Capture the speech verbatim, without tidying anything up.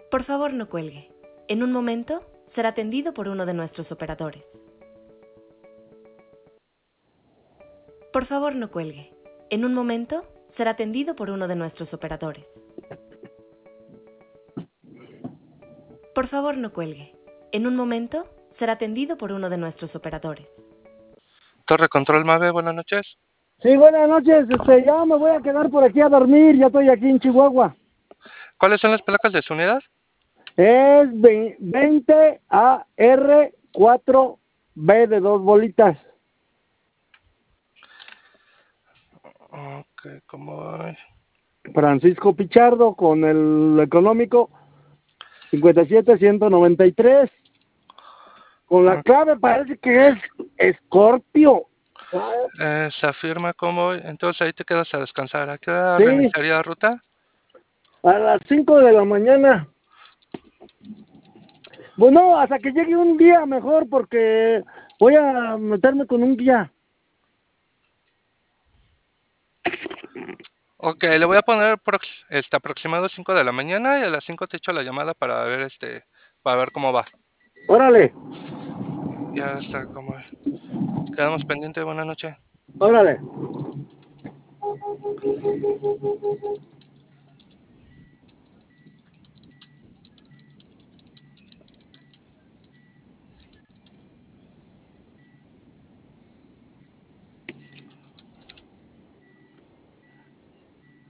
Por favor, no cuelgue. En un momento será atendido por uno de nuestros operadores. Por favor, no cuelgue. En un momento será atendido por uno de nuestros operadores. Por favor, no cuelgue. En un momento será atendido por uno de nuestros operadores. Torre Control Mave, buenas noches. Sí, buenas noches, este, ya me voy a quedar por aquí a dormir, ya estoy aquí en Chihuahua. ¿Cuáles son las placas de su unidad? Es veinte A R cuatro B de dos bolitas. Ok, ¿cómo voy? Francisco Pichardo con el económico cincuenta y siete ciento noventa y tres. Con la Ok. clave parece que es Scorpio. Eh, se afirma cómo voy. Entonces ahí te quedas a descansar. ¿A qué hora Sí, reiniciaría la ruta? a las cinco de la mañana. Bueno, hasta que llegue un día mejor porque voy a meterme con un guía. Ok, le voy a poner prox- este, aproximado cinco de la mañana y a las cinco te echo la llamada para ver este, para ver cómo va. Órale, Ya está, como quedamos pendientes. Buenas noches. órale.